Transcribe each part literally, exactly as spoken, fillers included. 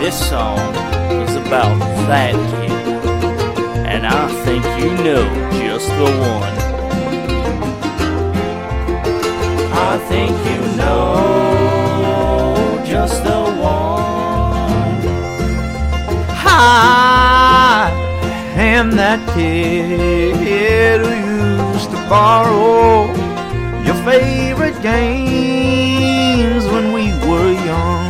This song is about that kid, and I think you know just the one. I think you know just the one. I am that kid who used to borrow your favorite games when we were young.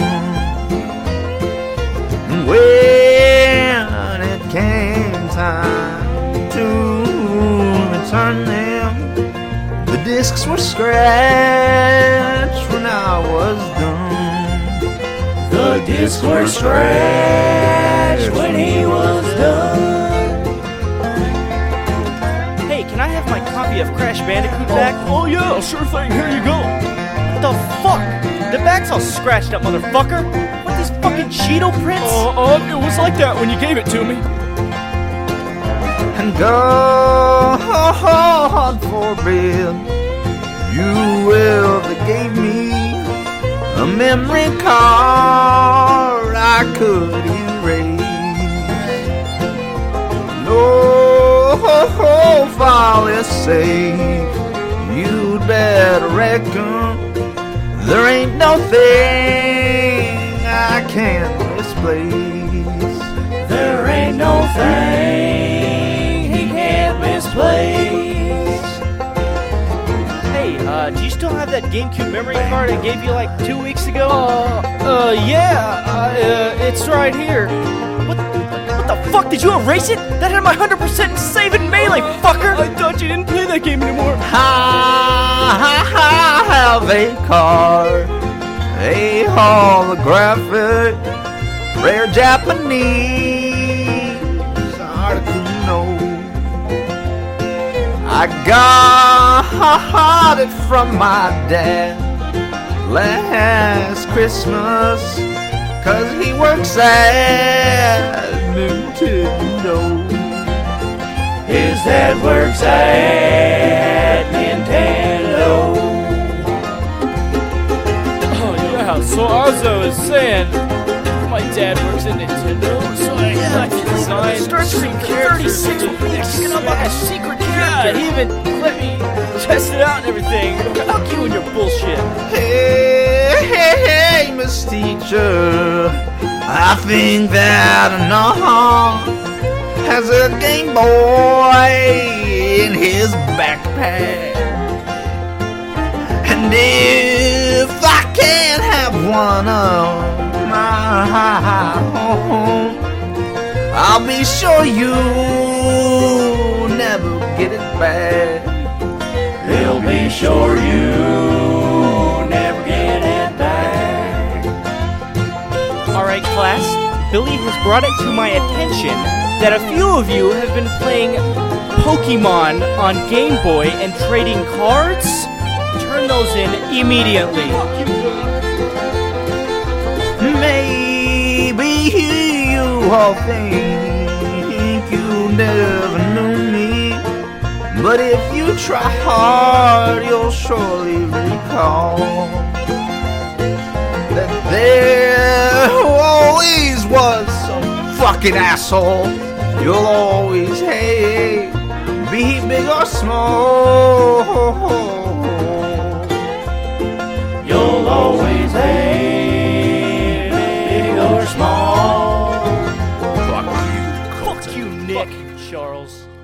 And when it came time to return them, the discs were scratched when I was done. The discs were scratched when he was done. Hey, can I have my copy of Crash Bandicoot back? Oh, oh yeah, sure thing, here you go. What the fuck? The back's all scratched up, motherfucker. What, these fucking Cheeto prints? Uh, uh, it was like that when you gave it to me. And God forbid you ever gave me a memory card I could erase. No file is safe, you'd better reckon there ain't no thing I can't misplace. There ain't no thing he can't misplace. Hey, uh, do you still have that GameCube memory card I gave you like two weeks ago? Uh, uh, yeah, uh, it's right here. What, what the fuck? Did you erase it? That had my one hundred percent save and melee, fucker! I thought you didn't play that game anymore. I have a card, a holographic, rare Japanese Articuno. I got it from my dad last Christmas, 'cause he works at Nintendo. His dad works at Nintendo. Oh yeah, so as I was saying, my dad works at Nintendo, so I got to design Start Screen thirty-six will be picking up like a secret Yeah, character. he even let me test it out and everything. Fuck you and your bullshit. Hey, hey, hey, Miss Teacher, I think that Noah has a Game Boy in his backpack. And if I can't have one of my own, I'll be sure you never get it back. He'll be sure you never get it back. Alright, class. Billy has brought it to my attention that a few of you have been playing Pokemon on Game Boy and trading cards. Turn those in immediately. Maybe you all think you never knew me, but if you try hard, you'll surely recall that there always was some fucking asshole you'll always hate, be he big or small. You'll always hate, big or small. Fuck you, Fuck you, Nick. Fuck you, Charles.